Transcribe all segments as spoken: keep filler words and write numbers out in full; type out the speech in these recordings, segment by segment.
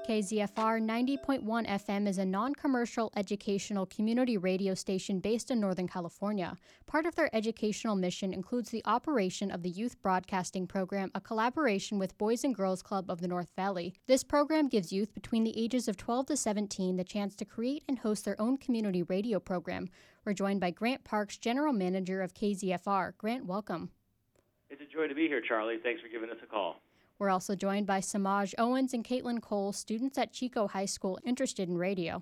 K Z F R ninety point one F M is a non-commercial educational community radio station based in Northern California. Part of their educational mission includes the operation of the Youth Broadcasting Program, a collaboration with Boys and Girls Club of the North Valley. This program gives youth between the ages of twelve to seventeen the chance to create and host their own community radio program. We're joined by Grant Parks, General Manager of K Z F R. Grant, welcome. It's a joy to be here, Charlie. Thanks for giving us a call. We're also joined by Samaj Owens and Caitlin Cole, students at Chico High School interested in radio.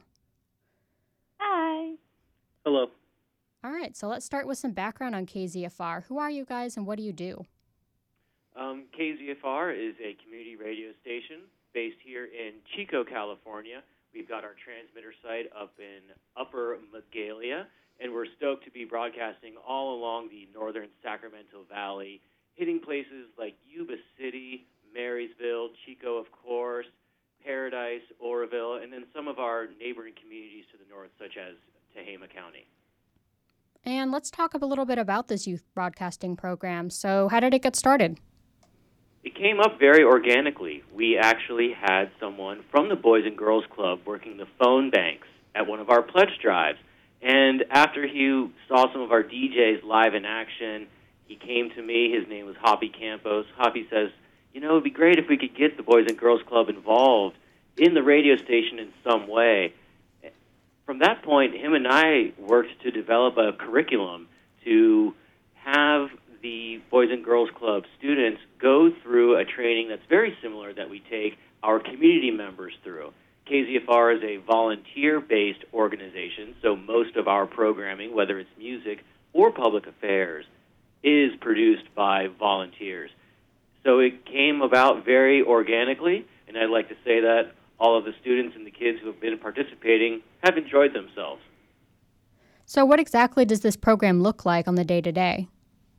Hi. Hello. All right, so let's start with some background on K Z F R. Who are you guys and what do you do? Um, K Z F R is a community radio station based here in Chico, California. We've got our transmitter site up in Upper Magalia, and we're stoked to be broadcasting all along the northern Sacramento Valley, hitting places like Yuba City, Marysville, Chico, of course, Paradise, Oroville, and then some of our neighboring communities to the north, such as Tehama County. And let's talk a little bit about this youth broadcasting program. So how did it get started? It came up very organically. We actually had someone from the Boys and Girls Club working the phone banks at one of our pledge drives. And after he saw some of our D Js live in action, he came to me. His name was Hoppy Campos. Hoppy says, you know, it would be great if we could get the Boys and Girls Club involved in the radio station in some way. From that point, him and I worked to develop a curriculum to have the Boys and Girls Club students go through a training that's very similar that we take our community members through. K Z F R is a volunteer-based organization, so most of our programming, whether it's music or public affairs, is produced by volunteers. So it came about very organically, and I'd like to say that all of the students and the kids who have been participating have enjoyed themselves. So what exactly does this program look like on the day-to-day?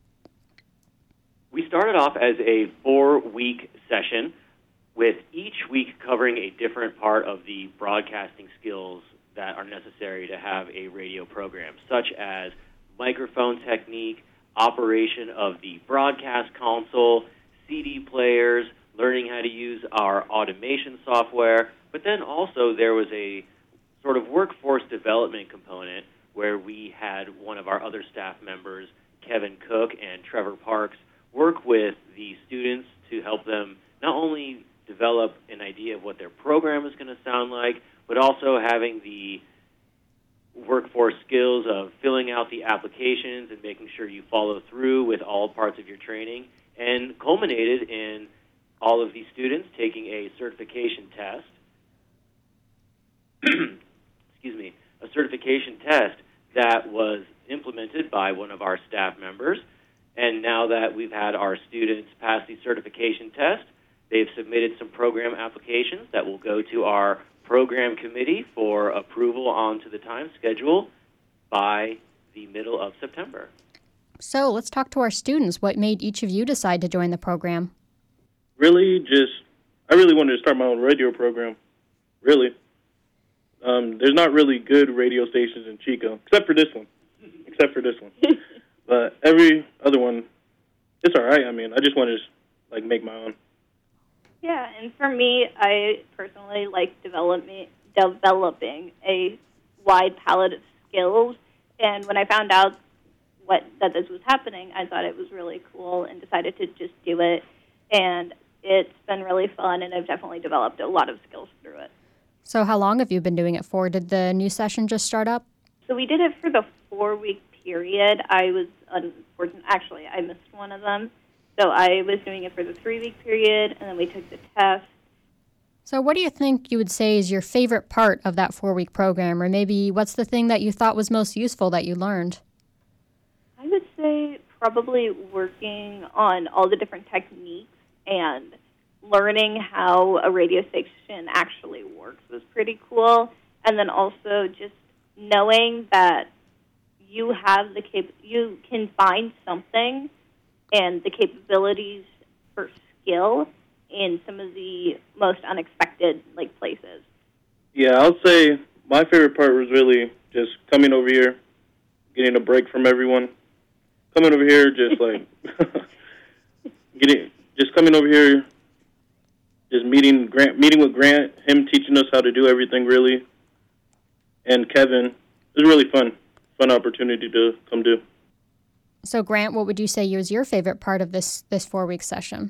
We started off as a four-week session, with each week covering a different part of the broadcasting skills that are necessary to have a radio program, such as microphone technique, operation of the broadcast console, C D players, learning how to use our automation software, but then also there was a sort of workforce development component where we had one of our other staff members, Kevin Cook and Trevor Parks, work with the students to help them not only develop an idea of what their program is going to sound like, but also having the workforce skills of filling out the applications and making sure you follow through with all parts of your training, and culminated in all of these students taking a certification test, excuse me, a certification test that was implemented by one of our staff members. And now that we've had our students pass the certification test, they've submitted some program applications that will go to our program committee for approval onto the time schedule by the middle of September. So let's talk to our students. What made each of you decide to join the program? Really, just, I really wanted to start my own radio program, really. Um, there's not really good radio stations in Chico, except for this one, except for this one. But every other one, it's all right. I mean, I just wanted to, like, make my own. Yeah, and for me, I personally like developing, developing a wide palette of skills. And when I found out what that this was happening, I thought it was really cool and decided to just do it. And it's been really fun, and I've definitely developed a lot of skills through it. So how long have you been doing it for? Did the new session just start up? So we did it for the four-week period. I was unfortunate. Actually, I missed one of them. So I was doing it for the three-week period, and then we took the test. So what do you think you would say is your favorite part of that four-week program? Or maybe what's the thing that you thought was most useful that you learned? I would say probably working on all the different techniques and learning how a radio station actually works was pretty cool. And then also just knowing that you have the cap- you can find something and the capabilities for skill in some of the most unexpected like places. Yeah, I'll say my favorite part was really just coming over here, getting a break from everyone. Coming over here, just like getting, just coming over here, just meeting Grant, meeting with Grant, him teaching us how to do everything really, and Kevin. It was really fun, fun opportunity to come do. So, Grant, what would you say was your favorite part of this, this four-week session?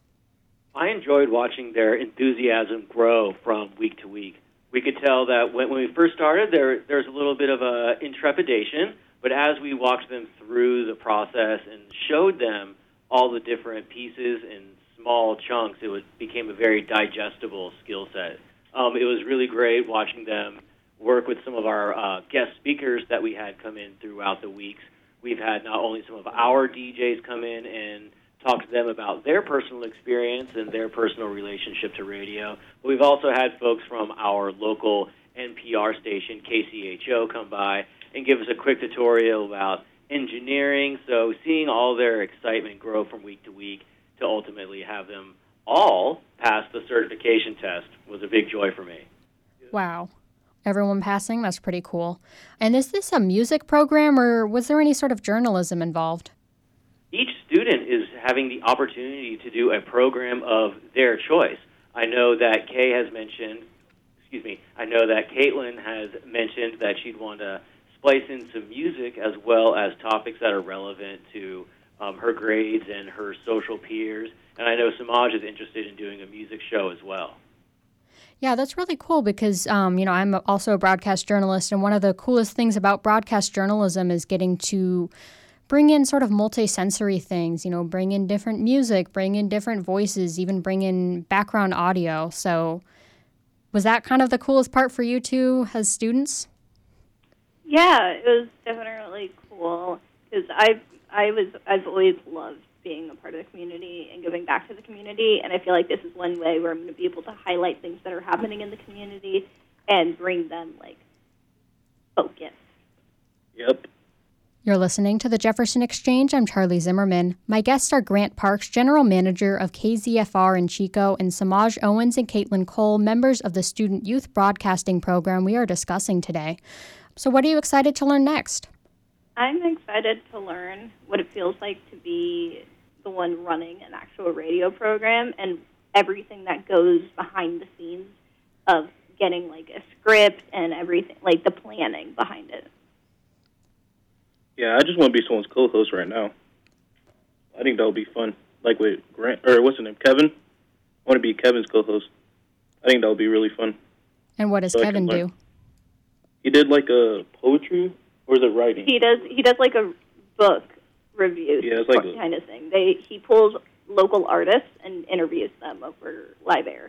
I enjoyed watching their enthusiasm grow from week to week. We could tell that when, when we first started, there there was a little bit of a intrepidation, but as we walked them through the process and showed them all the different pieces in small chunks, it was, became a very digestible skill set. Um, it was really great watching them work with some of our uh, guest speakers that we had come in throughout the weeks. We've had not only some of our D Js come in and talk to them about their personal experience and their personal relationship to radio, but we've also had folks from our local N P R station, K C H O, come by and give us a quick tutorial about engineering. So seeing all their excitement grow from week to week to ultimately have them all pass the certification test was a big joy for me. Wow. Everyone passing? That's pretty cool. And is this a music program, or was there any sort of journalism involved? Each student is having the opportunity to do a program of their choice. I know that Kay has mentioned, excuse me, I know that Caitlin has mentioned that she'd want to splice in some music as well as topics that are relevant to um, her grades and her social peers. And I know Samaj is interested in doing a music show as well. Yeah, that's really cool because, um, you know, I'm also a broadcast journalist, and one of the coolest things about broadcast journalism is getting to bring in sort of multi-sensory things, you know, bring in different music, bring in different voices, even bring in background audio. So was that kind of the coolest part for you two as students? Yeah, it was definitely cool because I I was I've always loved being a part of the community and giving back to the community, and I feel like this is one way where I'm going to be able to highlight things that are happening in the community and bring them like focus. Yep. You're listening to the Jefferson Exchange. I'm Charlie Zimmerman. My guests are Grant Parks, General Manager of K Z F R in Chico, and Samaj Owens and Caitlin Cole, members of the Student Youth Broadcasting Program we are discussing today. So what are you excited to learn next? I'm excited to learn what it feels like to be the one running an actual radio program and everything that goes behind the scenes of getting like a script and everything, like the planning behind it. Yeah, I just want to be someone's co-host right now. I think that would be fun. Like with Grant, or what's his name, Kevin? I want to be Kevin's co-host. I think that would be really fun. And what does so Kevin do? He did like a poetry, or is it writing? He does. He does like a book review, yeah, it's like a, kind of thing. They he pulls local artists and interviews them over live air.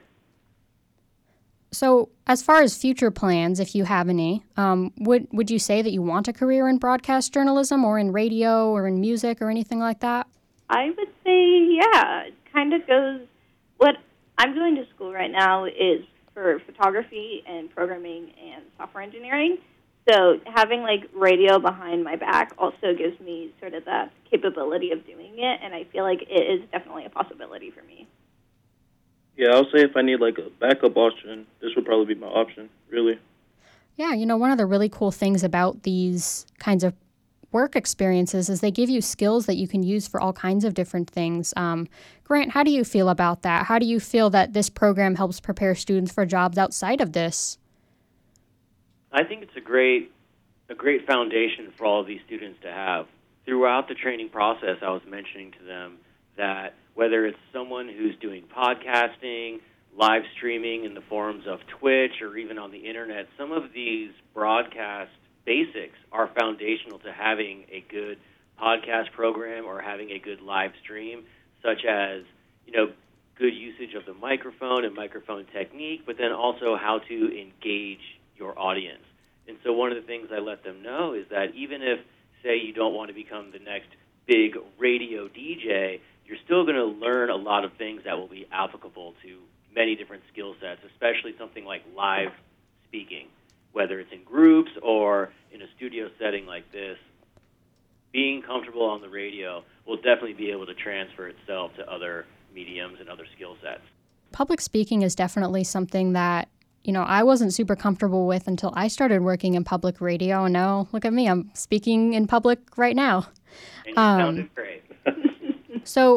So as far as future plans, if you have any, um, would would you say that you want a career in broadcast journalism or in radio or in music or anything like that? I would say, yeah. It kind of goes, what I'm going to school right now is for photography and programming and software engineering. So having like radio behind my back also gives me sort of that capability of doing it, and I feel like it is definitely a possibility for me. Yeah, I'll say if I need like a backup option, this would probably be my option, really. Yeah, you know, one of the really cool things about these kinds of work experiences is they give you skills that you can use for all kinds of different things. Um, Grant, how do you feel about that? How do you feel that this program helps prepare students for jobs outside of this? I think it's a great, a great foundation for all of these students to have. Throughout the training process, I was mentioning to them that whether it's someone who's doing podcasting, live streaming in the forms of Twitch, or even on the internet, some of these broadcast basics are foundational to having a good podcast program or having a good live stream, such as, you know, good usage of the microphone and microphone technique, but then also how to engage your audience. And so one of the things I let them know is that even if, say, you don't want to become the next big radio D J, you're still going to learn a lot of things that will be applicable to many different skill sets, especially something like live speaking, whether it's in groups or in a studio setting like this. Being comfortable on the radio will definitely be able to transfer itself to other mediums and other skill sets. Public speaking is definitely something that, you know, I wasn't super comfortable with until I started working in public radio, and now look at me, I'm speaking in public right now. And you um, sounded great. So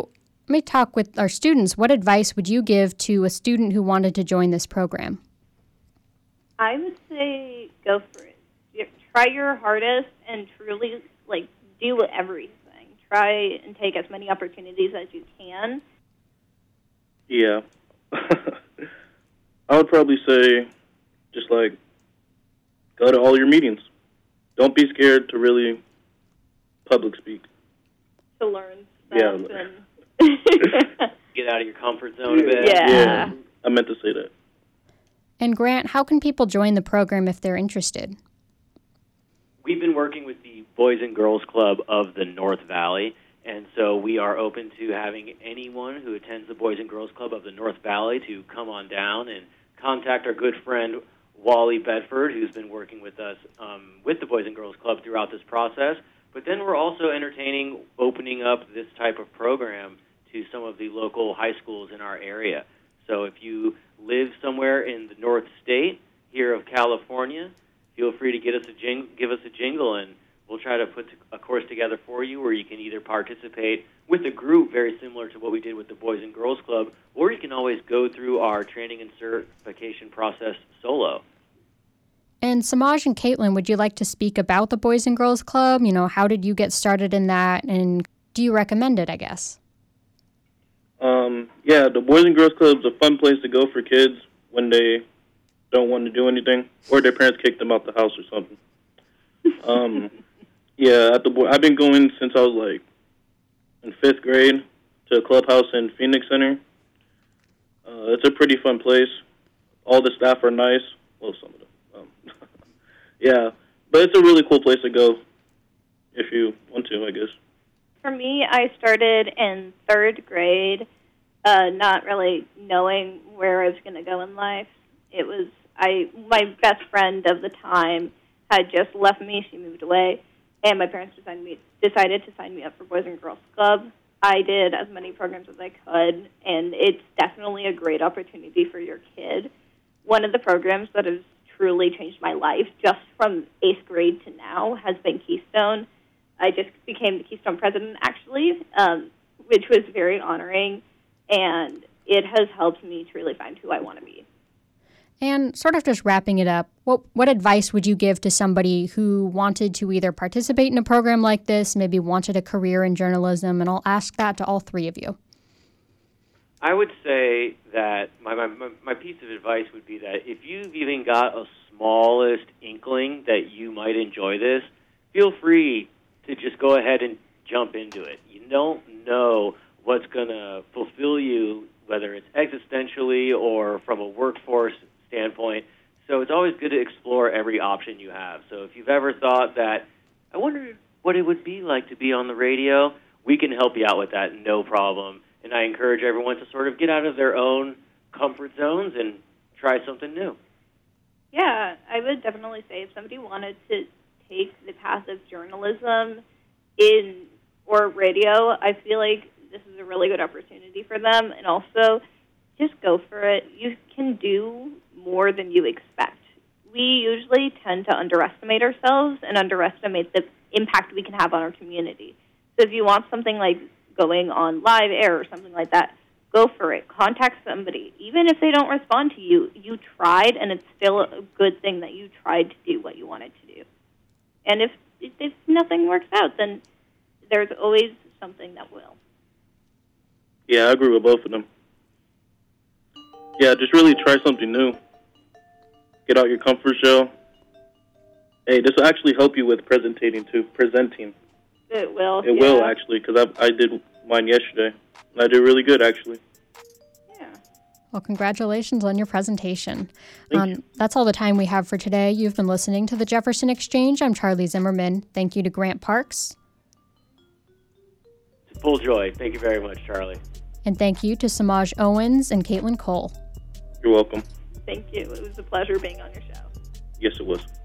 Let me talk with our students. What advice would you give to a student who wanted to join this program? I would say go for it. You- Try your hardest and truly, like, do everything. Try and take as many opportunities as you can. Yeah. I would probably say just, like, go to all your meetings. Don't be scared to really public speak. To learn Yeah. stuff. And Get out of your comfort zone a bit. Yeah. Yeah, I meant to say that. And Grant, how can people join the program if they're interested? We've been working with the Boys and Girls Club of the North Valley, and so we are open to having anyone who attends the Boys and Girls Club of the North Valley to come on down and contact our good friend Wally Bedford, who's been working with us um, with the Boys and Girls Club throughout this process. But then we're also entertaining opening up this type of program to some of the local high schools in our area. So if you live somewhere in the North State here of California, feel free to get us a jing- give us a jingle, and we'll try to put a course together for you where you can either participate with a group very similar to what we did with the Boys and Girls Club, or you can always go through our training and certification process solo. And Samaj and Caitlin, would you like to speak about the Boys and Girls Club? You know, how did you get started in that, and do you recommend it, I guess? Um, yeah, the Boys and Girls Club is a fun place to go for kids when they don't want to do anything, or their parents kick them out the house or something. Um, yeah, at the boy, I've been going since I was like in fifth grade to a clubhouse in Phoenix Center. Uh, it's a pretty fun place. All the staff are nice. Well, some of them. Um, yeah, but it's a really cool place to go if you want to, I guess. for me, I started in third grade, uh, not really knowing where I was going to go in life. It was I my best friend of the time had just left me. She moved away, and my parents decided me decided to sign me up for Boys and Girls Club. I did as many programs as I could, and it's definitely a great opportunity for your kid. One of the programs that has truly changed my life, just from eighth grade to now, has been Keystone. I just became the Keystone president, actually, um, which was very honoring, and it has helped me to really find who I want to be. And sort of just wrapping it up, what what advice would you give to somebody who wanted to either participate in a program like this, maybe wanted a career in journalism? And I'll ask that to all three of you. I would say that my, my, my piece of advice would be that if you've even got a smallest inkling that you might enjoy this, feel free to just go ahead and jump into it. You don't know what's going to fulfill you, whether it's existentially or from a workforce standpoint. So it's always good to explore every option you have. So if you've ever thought that, I wonder what it would be like to be on the radio, we can help you out with that, no problem. And I encourage everyone to sort of get out of their own comfort zones and try something new. Yeah, I would definitely say if somebody wanted to take the path of journalism in or radio, I feel like this is a really good opportunity for them. And also, just go for it. You can do more than you expect. We usually tend to underestimate ourselves and underestimate the impact we can have on our community. So if you want something like going on live air or something like that, go for it. Contact somebody. Even if they don't respond to you, you tried, and it's still a good thing that you tried to do what you wanted to do. And if if nothing works out, then there's always something that will. Yeah, I agree with both of them. Yeah, just really try something new. Get out your comfort zone. Hey, this will actually help you with presenting too. Presenting. It will. It yeah. will actually, because I I did mine yesterday. And I did really good actually. Yeah. Well, congratulations on your presentation. Thank Um, you. that's all the time we have for today. You've been listening to the Jefferson Exchange. I'm Charlie Zimmerman. Thank you to Grant Parks. It's full joy. Thank you very much, Charlie. And thank you to Samaj Owens and Caitlin Cole. You're welcome. Thank you. It was a pleasure being on your show. Yes, it was.